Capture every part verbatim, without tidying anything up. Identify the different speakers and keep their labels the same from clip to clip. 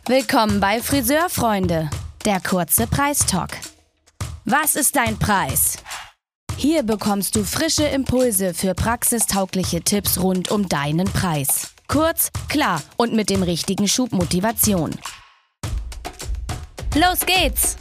Speaker 1: Willkommen bei Friseurfreunde, der kurze Preistalk. Was ist dein Preis? Hier bekommst du frische Impulse für praxistaugliche Tipps rund um deinen Preis. Kurz, klar und mit dem richtigen Schub Motivation. Los geht's!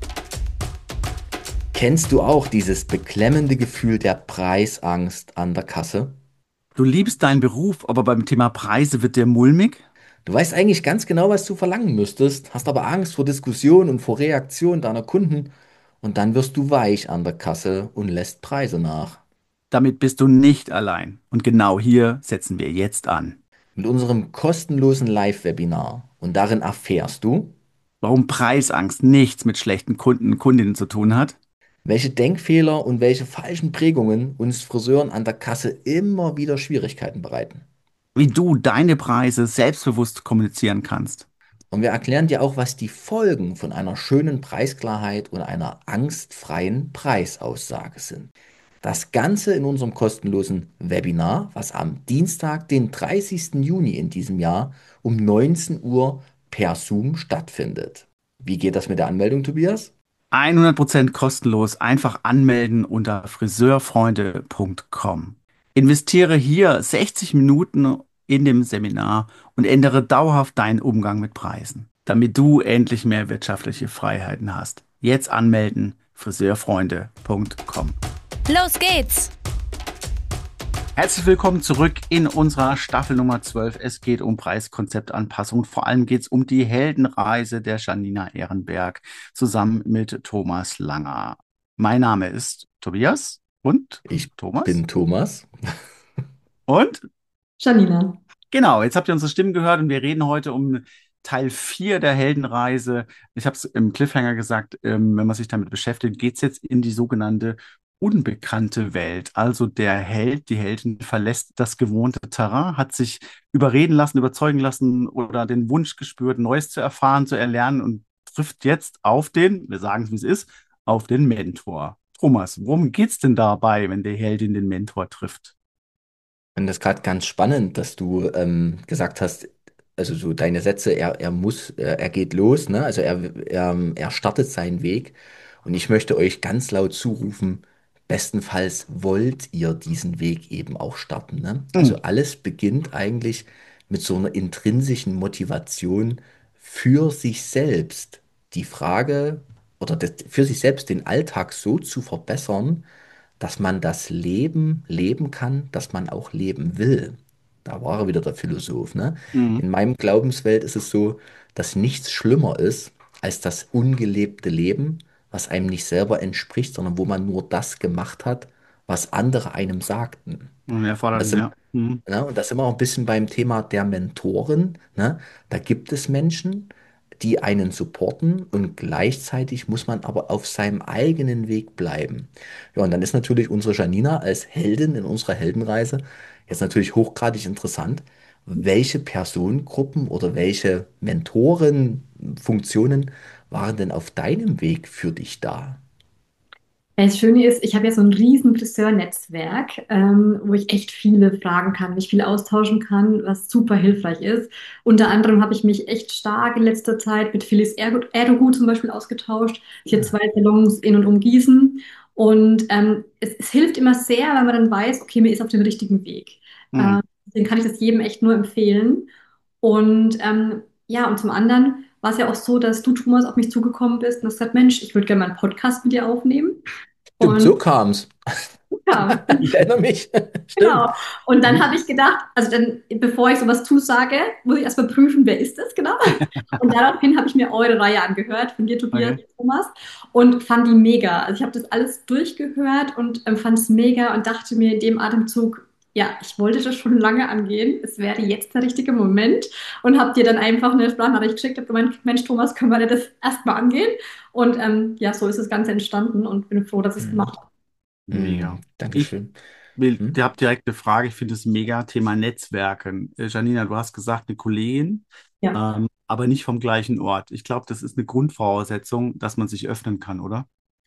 Speaker 2: Kennst du auch dieses beklemmende Gefühl der Preisangst an der Kasse?
Speaker 3: Du liebst deinen Beruf, aber beim Thema Preise wird dir mulmig?
Speaker 2: Du weißt eigentlich ganz genau, was du verlangen müsstest, hast aber Angst vor Diskussion und vor Reaktion deiner Kunden und dann wirst du weich an der Kasse und lässt Preise nach.
Speaker 3: Damit bist du nicht allein. Und genau hier setzen wir jetzt an.
Speaker 2: Mit unserem kostenlosen Live-Webinar und darin erfährst du,
Speaker 3: Warum Preisangst nichts mit schlechten Kunden und Kundinnen zu tun hat,
Speaker 2: welche Denkfehler und welche falschen Prägungen uns Friseuren an der Kasse immer wieder Schwierigkeiten bereiten.
Speaker 3: wie du deine Preise selbstbewusst kommunizieren kannst.
Speaker 2: Und wir erklären dir auch, was die Folgen von einer schönen Preisklarheit und einer angstfreien Preisaussage sind. Das Ganze in unserem kostenlosen Webinar, was am Dienstag, den dreißigsten Juni in diesem Jahr um neunzehn Uhr per Zoom stattfindet. Wie geht das mit der Anmeldung, Tobias?
Speaker 3: hundert Prozent kostenlos, einfach anmelden unter friseurfreunde punkt com. Investiere hier sechzig Minuten in dem Seminar und ändere dauerhaft deinen Umgang mit Preisen, damit du endlich mehr wirtschaftliche Freiheiten hast. Jetzt anmelden, friseurfreunde punkt com.
Speaker 1: Los geht's!
Speaker 3: Herzlich willkommen zurück in unserer Staffel Nummer zwölf. Es geht um Preiskonzeptanpassung. Vor allem geht es um die Heldenreise der Janina Ehrenberg zusammen mit Thomas Langer. Mein Name ist Tobias und
Speaker 2: Ich
Speaker 3: Thomas
Speaker 2: bin Thomas.
Speaker 3: und
Speaker 4: Janina.
Speaker 3: genau, jetzt habt ihr unsere Stimmen gehört und wir reden heute um Teil vier der Heldenreise. Ich habe es im Cliffhanger gesagt, ähm, wenn man sich damit beschäftigt, geht es jetzt in die sogenannte unbekannte Welt. Also der Held, die Heldin verlässt das gewohnte Terrain, hat sich überreden lassen, überzeugen lassen oder den Wunsch gespürt, Neues zu erfahren, zu erlernen und trifft jetzt auf den, wir sagen es wie es ist, auf den Mentor. Thomas, worum geht's denn dabei, wenn die Heldin den Mentor trifft?
Speaker 2: Ich finde das gerade ganz spannend, dass du ähm, gesagt hast, also so deine Sätze, er, er muss, er, er geht los, ne? Also er, er, er startet seinen Weg. Und ich möchte euch ganz laut zurufen, bestenfalls wollt ihr diesen Weg eben auch starten, ne?
Speaker 3: Hm.
Speaker 2: Also alles beginnt eigentlich mit so einer intrinsischen Motivation für sich selbst. Die Frage oder das, für sich selbst den Alltag so zu verbessern, dass man das Leben leben kann, das man auch leben will. Da war er wieder der Philosoph, ne?
Speaker 3: Mhm.
Speaker 2: In meinem Glaubenswelt ist es so, dass nichts schlimmer ist als das ungelebte Leben, was einem nicht selber entspricht, sondern wo man nur das gemacht hat, was andere einem sagten.
Speaker 3: Und wir
Speaker 2: Und das
Speaker 3: fordern,
Speaker 2: sind,
Speaker 3: ja. Mhm.
Speaker 2: ne, und das sind wir auch ein bisschen beim Thema der Mentoren, ne? Da gibt es Menschen, die einen supporten und gleichzeitig muss man aber auf seinem eigenen Weg bleiben. Ja, und dann ist natürlich unsere Janina als Heldin in unserer Heldenreise jetzt natürlich hochgradig interessant. Welche Personengruppen oder welche Mentorenfunktionen waren denn auf deinem Weg für dich da?
Speaker 4: Das Schöne ist, ich habe ja so ein riesen Friseur-Netzwerk, ähm, wo ich echt viele fragen kann, mich viel austauschen kann, was super hilfreich ist. Unter anderem habe ich mich echt stark in letzter Zeit mit Phyllis Ergo- Erdogut zum Beispiel ausgetauscht. Sie hat
Speaker 2: Ja.
Speaker 4: zwei Salons in und um Gießen. Und ähm, es, es hilft immer sehr, wenn man dann weiß, okay, mir ist auf dem richtigen Weg.
Speaker 3: Mhm.
Speaker 4: Ähm, deswegen kann ich das jedem echt nur empfehlen. Und ähm, ja, und zum anderen war es ja auch so, dass du, Thomas, auf mich zugekommen bist und hast gesagt, Mensch, ich würde gerne mal einen Podcast mit dir aufnehmen.
Speaker 2: Stimmt,
Speaker 4: Und
Speaker 2: so kam's.
Speaker 4: ja,
Speaker 2: Ich erinnere mich. Stimmt.
Speaker 4: genau. Und dann
Speaker 2: Mhm.
Speaker 4: habe ich gedacht, also dann, bevor ich sowas zusage, muss ich erstmal prüfen, wer ist das genau? Und daraufhin habe ich mir eure Reihe angehört, von dir, Tobias
Speaker 3: Okay.
Speaker 4: und Thomas, und fand die mega. Also ich habe das alles durchgehört und ähm, fand es mega und dachte mir in dem Atemzug, ja, ich wollte das schon lange angehen. Es wäre jetzt der richtige Moment. Und habe dir dann einfach eine Sprachnachricht geschickt, habe gemeint, Mensch, Thomas, können wir das erstmal angehen? Und ähm, ja, so ist das Ganze entstanden und bin froh, dass ich es
Speaker 2: Mhm.
Speaker 4: gemacht habe.
Speaker 3: Mega.
Speaker 2: Mhm.
Speaker 3: Ich
Speaker 2: Dankeschön.
Speaker 3: will,
Speaker 2: Mhm.
Speaker 3: ihr habt direkt eine Frage, ich finde es mega, Thema Netzwerken. Äh, Janina, du hast gesagt, eine Kollegin,
Speaker 4: Ja.
Speaker 3: ähm, aber nicht vom gleichen Ort. Ich glaube, das ist eine Grundvoraussetzung, dass man sich öffnen kann, oder?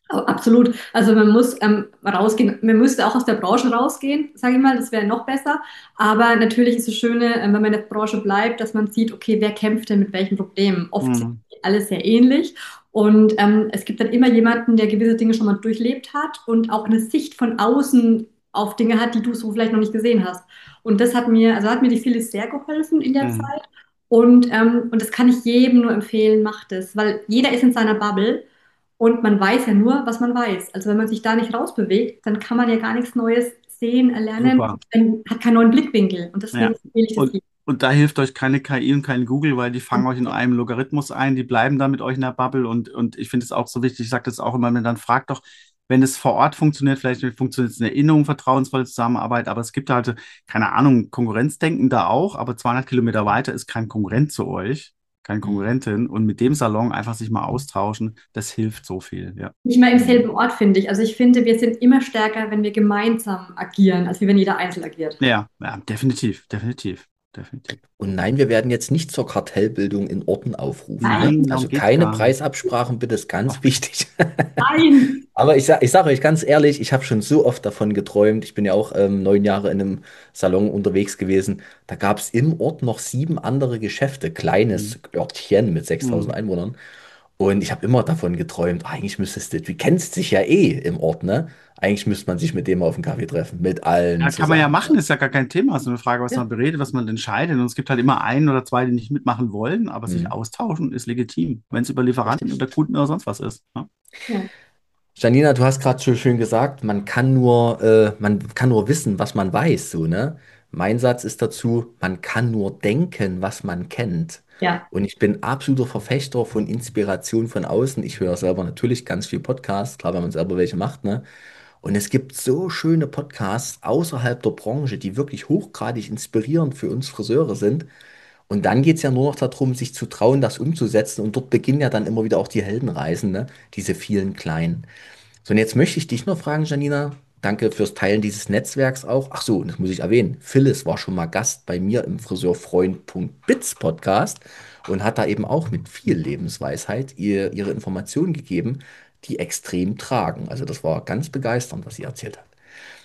Speaker 4: Oh, absolut. Also man muss ähm, rausgehen, man müsste auch aus der Branche rausgehen, sage ich mal, das wäre noch besser. Aber natürlich ist das Schöne, ähm, wenn man in der Branche bleibt, dass man sieht, okay, wer kämpft denn mit welchen Problemen? Oft sind
Speaker 3: Mhm.
Speaker 4: die alle sehr ähnlich. Und ähm, es gibt dann immer jemanden, der gewisse Dinge schon mal durchlebt hat und auch eine Sicht von außen auf Dinge hat, die du so vielleicht noch nicht gesehen hast. Und das hat mir, also hat mir die Phyllis sehr geholfen in der
Speaker 3: Mhm.
Speaker 4: Zeit. Und, ähm, und das kann ich jedem nur empfehlen, macht es, weil jeder ist in seiner Bubble. Und man weiß ja nur, was man weiß. Also wenn man sich da nicht rausbewegt, dann kann man ja gar nichts Neues sehen, erlernen,
Speaker 3: Super.
Speaker 4: man hat keinen neuen Blickwinkel. Und deswegen
Speaker 3: Ja.
Speaker 4: empfehle ich das
Speaker 3: Und,
Speaker 4: jedem.
Speaker 3: und da hilft euch keine K I und kein Google, weil die fangen euch in einem Logarithmus ein, die bleiben da mit euch in der Bubble und, und ich finde es auch so wichtig, ich sage das auch immer, wenn dann fragt doch, wenn es vor Ort funktioniert, vielleicht funktioniert es in Erinnerung, vertrauensvolle Zusammenarbeit, aber es gibt halt, keine Ahnung, Konkurrenzdenken da auch, aber zweihundert Kilometer weiter ist kein Konkurrent zu euch, keine
Speaker 2: Mhm.
Speaker 3: Konkurrentin und mit dem Salon einfach sich mal austauschen, das hilft so viel, ja.
Speaker 4: Nicht mal im
Speaker 2: Mhm.
Speaker 4: selben Ort, finde ich. Also ich finde, wir sind immer stärker, wenn wir gemeinsam agieren, als wie wenn jeder einzeln agiert.
Speaker 3: Ja, ja, definitiv, definitiv, definitiv.
Speaker 2: Und nein, wir werden jetzt nicht zur Kartellbildung in Orten aufrufen, ne?
Speaker 3: Nein, darum
Speaker 2: Also
Speaker 3: geht's
Speaker 2: keine
Speaker 3: gar nicht.
Speaker 2: Preisabsprachen, bitte, ist
Speaker 3: Auf
Speaker 2: ganz wichtig.
Speaker 4: Nein!
Speaker 2: Aber ich sag, ich sage euch ganz ehrlich, ich habe schon so oft davon geträumt. Ich bin ja auch ähm, neun Jahre in einem Salon unterwegs gewesen. Da gab es im Ort noch sieben andere Geschäfte,
Speaker 3: Mhm.
Speaker 2: kleines Örtchen mit sechstausend
Speaker 3: Mhm.
Speaker 2: Einwohnern. Und ich habe immer davon geträumt, eigentlich müsstest du, du kennst dich ja eh im Ort, ne? Eigentlich müsste man sich mit dem auf einen Kaffee treffen, mit allen
Speaker 3: Ja, kann man ja
Speaker 2: zusammen.
Speaker 3: machen, ist ja gar kein Thema. Es ist eine Frage, was
Speaker 2: Ja,
Speaker 3: man beredet, was man entscheidet. Und es gibt halt immer einen oder zwei, die nicht mitmachen wollen, aber sich
Speaker 2: hm,
Speaker 3: austauschen ist legitim, wenn es über Lieferanten
Speaker 2: richtig.
Speaker 3: oder Kunden oder sonst was ist. Ne?
Speaker 4: Ja.
Speaker 2: Janina, du hast gerade so schön gesagt, man kann nur, äh, man kann nur wissen, was man weiß, so, ne? Mein Satz ist dazu, man kann nur denken, was man kennt.
Speaker 4: Ja.
Speaker 2: Und ich bin absoluter Verfechter von Inspiration von außen. Ich höre selber natürlich ganz viel Podcasts, klar, wenn man selber welche macht, ne? Und es gibt so schöne Podcasts außerhalb der Branche, die wirklich hochgradig inspirierend für uns Friseure sind. Und dann geht es ja nur noch darum, sich zu trauen, das umzusetzen. Und dort beginnen ja dann immer wieder auch die Heldenreisen, ne? Diese vielen kleinen. So, und jetzt möchte ich dich noch fragen, Janina. Danke fürs Teilen dieses Netzwerks auch. Ach so, das muss ich erwähnen. Phyllis war schon mal Gast bei mir im Friseurfreund.biz Podcast und hat da eben auch mit viel Lebensweisheit ihr, ihre Informationen gegeben, die extrem tragen. Also das war ganz begeisternd, was sie erzählt hat.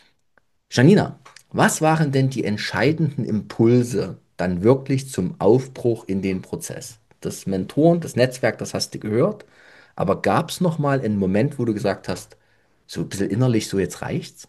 Speaker 2: Janina, was waren denn die entscheidenden Impulse dann wirklich zum Aufbruch in den Prozess? Das Mentoren, das Netzwerk, das hast du gehört. Aber gab es noch mal einen Moment, wo du gesagt hast, so ein bisschen innerlich, so jetzt reicht's?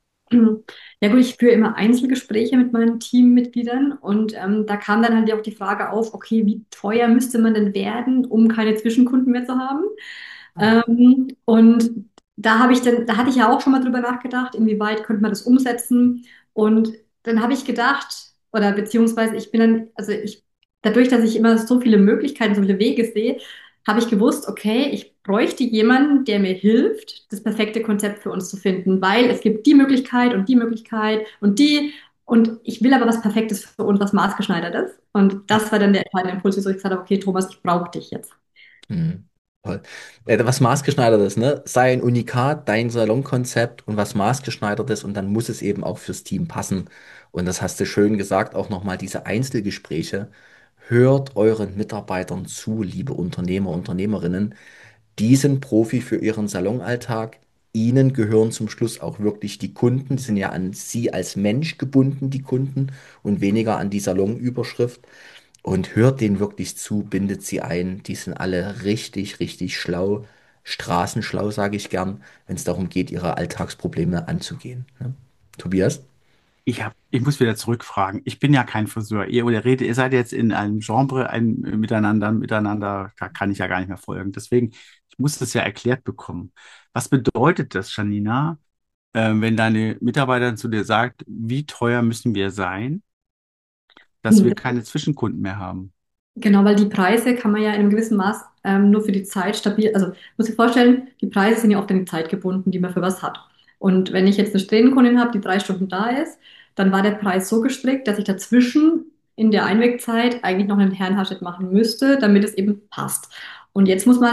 Speaker 4: Ja gut, ich führe immer Einzelgespräche mit meinen Teammitgliedern und ähm, da kam dann halt auch die Frage auf, okay, wie teuer müsste man denn werden, um keine Zwischenkunden mehr zu haben? Ähm, und da habe ich dann, da hatte ich ja auch schon mal drüber nachgedacht, inwieweit könnte man das umsetzen. Und dann habe ich gedacht, oder beziehungsweise ich bin dann, also ich, dadurch, dass ich immer so viele Möglichkeiten, so viele Wege sehe, habe ich gewusst, okay, ich bräuchte jemanden, der mir hilft, das perfekte Konzept für uns zu finden, weil es gibt die Möglichkeit und die Möglichkeit und die. Und ich will aber was Perfektes für uns, was maßgeschneidertes. Und das war dann der entscheidende Impuls, wieso ich gesagt habe, okay, Thomas, ich brauche dich jetzt.
Speaker 2: Mhm. Toll. Äh, was maßgeschneidertes, ne? Sei ein Unikat, dein Salonkonzept und was maßgeschneidertes und dann muss es eben auch fürs Team passen. Und das hast du schön gesagt, auch nochmal diese Einzelgespräche. Hört euren Mitarbeitern zu, liebe Unternehmer, Unternehmerinnen. Die sind Profi für ihren Salonalltag. Ihnen gehören zum Schluss auch wirklich die Kunden. Die sind ja an Sie als Mensch gebunden, die Kunden, und weniger an die Salonüberschrift. Und hört denen wirklich zu, bindet sie ein. Die sind alle richtig, richtig schlau. Straßenschlau, sage ich gern, wenn es darum geht, ihre Alltagsprobleme anzugehen. Ne? Tobias?
Speaker 3: Ich hab, ich muss wieder zurückfragen. Ich bin ja kein Friseur. Ihr oder redet, ihr seid jetzt in einem Genre, ein Miteinander, miteinander, da kann ich ja gar nicht mehr folgen. Deswegen, ich muss das ja erklärt bekommen. Was bedeutet das, Janina, äh, wenn deine Mitarbeiterin zu dir sagt, wie teuer müssen wir sein, dass wir keine Zwischenkunden mehr haben?
Speaker 4: Genau, weil die Preise kann man ja in einem gewissen Maß ähm, nur für die Zeit stabil, also muss ich vorstellen, die Preise sind ja oft an die Zeit gebunden, die man für was hat. Und wenn ich jetzt eine Strähnenkundin habe, die drei Stunden da ist, dann war der Preis so gestrickt, dass ich dazwischen in der Einwegzeit eigentlich noch einen Herrenhaarschnitt machen müsste, damit es eben passt. Und jetzt muss man dann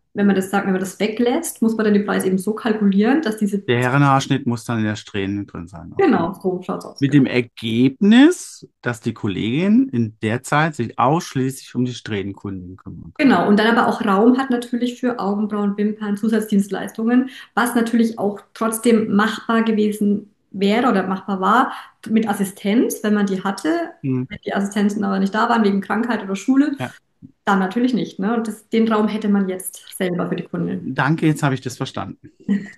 Speaker 4: wenn man das sagt, wenn man das weglässt, muss man dann den Preis eben so kalkulieren, dass diese,
Speaker 3: Der Herrenhaarschnitt muss dann in der Strähne drin sein. Okay.
Speaker 4: genau, so schaut's aus.
Speaker 3: Mit dem Ergebnis, dass die Kollegin in der Zeit sich ausschließlich um die Strähnenkunden kümmern kann.
Speaker 4: Genau, und dann aber auch Raum hat natürlich für Augenbrauen, Wimpern, Zusatzdienstleistungen, was natürlich auch trotzdem machbar gewesen wäre oder machbar war mit Assistenz, wenn man die hatte.
Speaker 3: Hm.
Speaker 4: Wenn die Assistenten aber nicht da waren wegen Krankheit oder Schule,
Speaker 3: Ja.
Speaker 4: dann natürlich nicht. Ne? Und das, den Raum hätte man jetzt selber für die Kundin.
Speaker 3: Danke, jetzt habe ich das verstanden.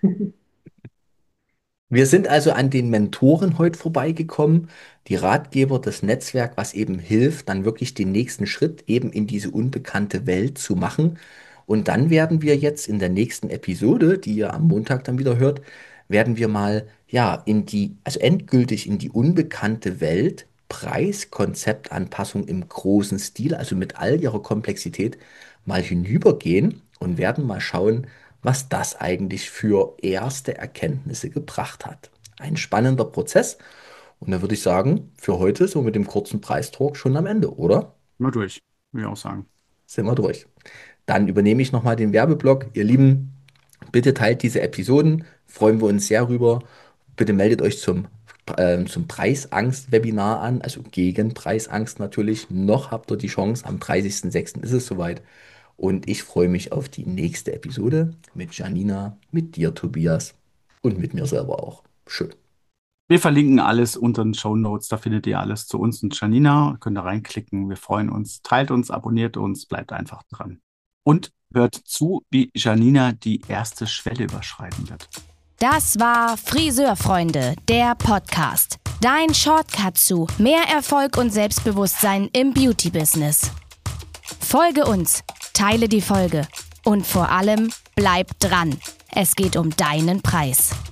Speaker 2: Wir sind also an den Mentoren heute vorbeigekommen, die Ratgeber, das Netzwerk, was eben hilft, dann wirklich den nächsten Schritt eben in diese unbekannte Welt zu machen. Und dann werden wir jetzt in der nächsten Episode, die ihr am Montag dann wieder hört, werden wir mal, ja, in die, also endgültig in die unbekannte Welt, Preiskonzeptanpassung im großen Stil, also mit all ihrer Komplexität, mal hinübergehen und werden mal schauen, was das eigentlich für erste Erkenntnisse gebracht hat. Ein spannender Prozess. Und da würde ich sagen, für heute so mit dem kurzen Preistalk schon am Ende, oder?
Speaker 3: Mal durch, würde ich auch sagen.
Speaker 2: Sind wir durch. Dann übernehme ich nochmal den Werbeblock. Ihr Lieben, bitte teilt diese Episoden. Freuen wir uns sehr rüber. Bitte meldet euch zum, äh, zum Preisangst-Webinar an, also gegen Preisangst natürlich. Noch habt ihr die Chance, am dreißigsten sechsten ist es soweit. Und ich freue mich auf die nächste Episode mit Janina, mit dir, Tobias und mit mir selber auch. Schön.
Speaker 3: Wir verlinken alles unter den Shownotes, da findet ihr alles zu uns und Janina. Könnt da reinklicken, wir freuen uns. Teilt uns, abonniert uns, bleibt einfach dran. Und hört zu, wie Janina die erste Schwelle überschreiten wird.
Speaker 1: Das war Friseurfreunde, der Podcast. Dein Shortcut zu mehr Erfolg und Selbstbewusstsein im Beauty-Business. Folge uns, teile die Folge und vor allem bleib dran. Es geht um deinen Preis.